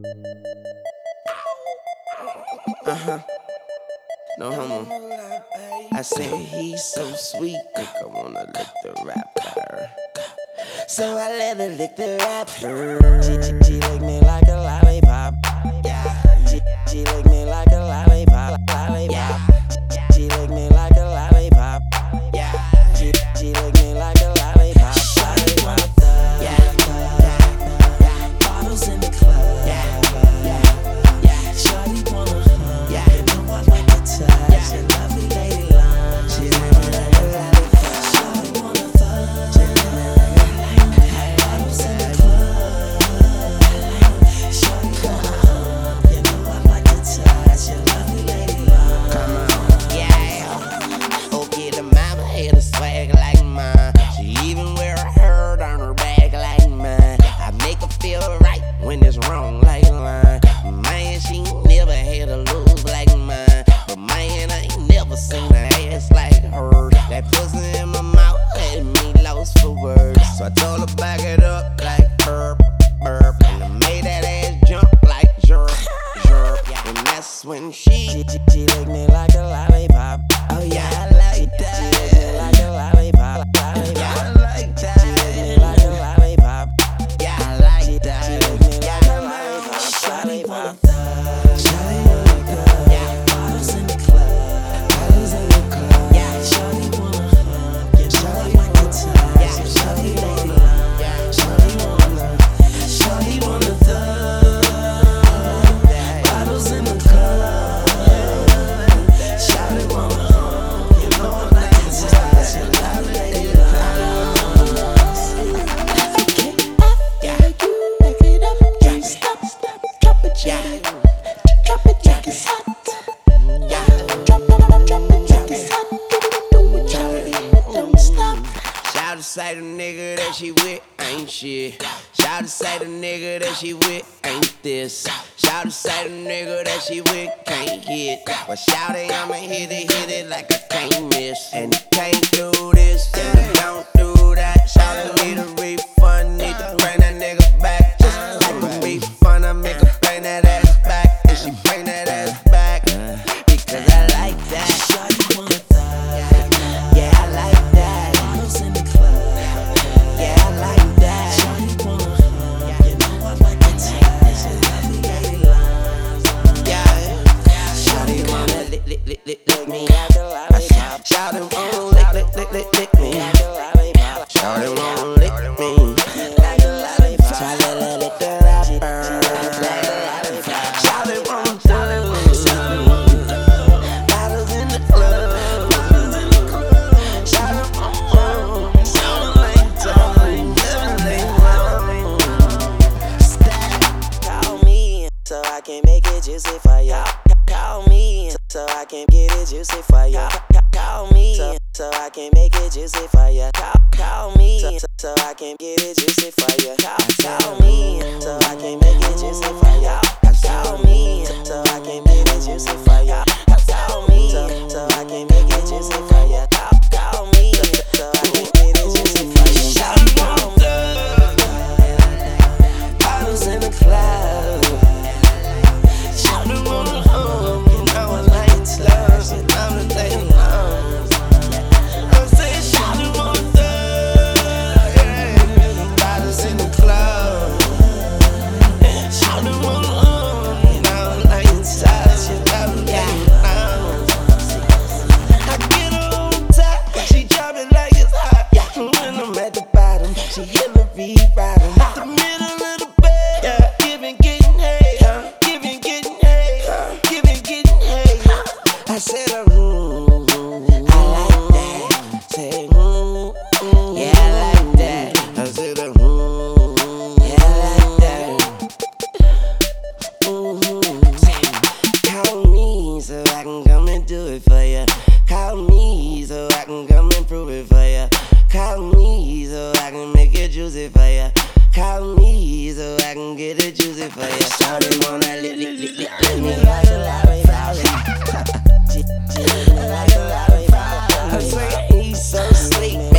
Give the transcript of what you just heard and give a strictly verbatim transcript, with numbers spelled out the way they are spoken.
Uh-huh. No homo. I said he's so sweet, think I wanna lick the rapper. So I let her lick the rapper. She, she, she lick me like a lollipop. Yeah. She, she lick me like a lollipop. Lollipop. She lick me like a lollipop. Yeah. She, she lick me like a lollipop. Lollipop. Yeah. Bottles in the club. Yeah. Yeah. Shawty wanna hug. Yeah. You know I like to touch. Yeah. She lovely lady long. She lick me like a lollipop. Shawty wanna fuck. She lick me like a lollipop. Bottles in the club. Shawty wanna hug. You know I like to touch. She lovely lady long. Come on. Yeah. Okay, the mama had a swag like mine. She even wear a herd on her back like mine. I make her feel right when it's wrong like a line. Man, she never had a lose like mine. But man, I ain't never seen an ass like hers. That pussy in my mouth had me lost for words. So I told her back it up like burp, burp. And I made that ass jump like jerk, jerk. And that's when she, she, she, she licked me like a lollipop. Oh yeah, I like that. She licked me like a lollipop, lollipop. Yeah, I like that. She licked me like a lollipop. Yeah, I like that. She licked me like a lollipop, lollipop. Shawty wanna go. Yeah, bottles in the club. Bottles in the club. Yeah, shawty wanna hug. Yeah, shawty like to touch. Yeah, shawty lady love. Yeah, shawty wanna. Shawty wanna thug. Bottles in the club. Shawty wanna hug. You know I like to touch. Yeah, shawty lady love. Okay, yeah, you back it up, can't stop. Drop it, yeah. Drop it, drop it's hot. Yeah, drop it, drop it, drop it's hot. Do it, drop it, don't stop. Shout to say the nigga that she with ain't shit. Shout to say the nigga that she with ain't this. Shout to say the nigga that she with can't hit. But shout it, I'ma hit it, hit it like I can't miss. And he can't do this, and he don't do that. Shout it, need a refund, need to bring that nigga back. Just like a refund, I make her bring that ass back. And she bring that ass back, because I like that. Shawty wanna thug. Yeah, I like that. Bottles in the club. Yeah, I like that. Shawty wanna hug. You know I like to touch. She lovely lady love. Yeah. Shawty wanna lick, lick, lick, lick, lick me like a lollipop. Shawty wanna lick, lick, lick, lick, lick me like a lollipop. Shawty wanna lick me like a lollipop. Shawty lick the rapper like a lollipop. Shawty wanna thug. Bottles in the club. Shawty wanna sound like time. Never Stop. Call me so I can make it juicy for ya. Call me so I can get it juicy for ya. Call me so, so I can make it juicy for ya. Call, call me so, so I can get it juicy for ya. Call, call me so I can make it juicy for ya. Call me so I can get it juicy for ya. Call me so, so I can make it juicy for ya. Call, call me so I can get it juicy for ya. Shawty wanna thug. Bottles in the club. Shawty wanna hug. You know I like to touch. You know the lady long. I'm saying shawty wanna thug. Bottles in the club. Shawty wanna hug. You know I like to touch. You know the lady long. I get her on top. She drop it like it's hot. When I'm at the bottom, she Hillary Rodham. The middle of the bed, yeah. Giving, getting hay, huh? Giving, getting hay, huh? Giving, getting hay. I said, mm, I like that. Say, mm, mm, yeah, I like that. I said, mm, yeah, I like that. Mm-hmm. Call me so I can come and do it for ya. Call me so I can come and prove it for ya. Call me so I can make it juicy for ya. Call me so I can get it juicy for ya. Shawty wanna lick, lick, lick, lick, lick me like a lollipop. She lick me like a lollipop. I say he's so sweet.